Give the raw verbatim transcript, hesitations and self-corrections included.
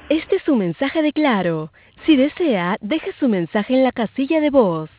Este es su mensaje de Claro. Si desea, deje su mensaje en la casilla de voz.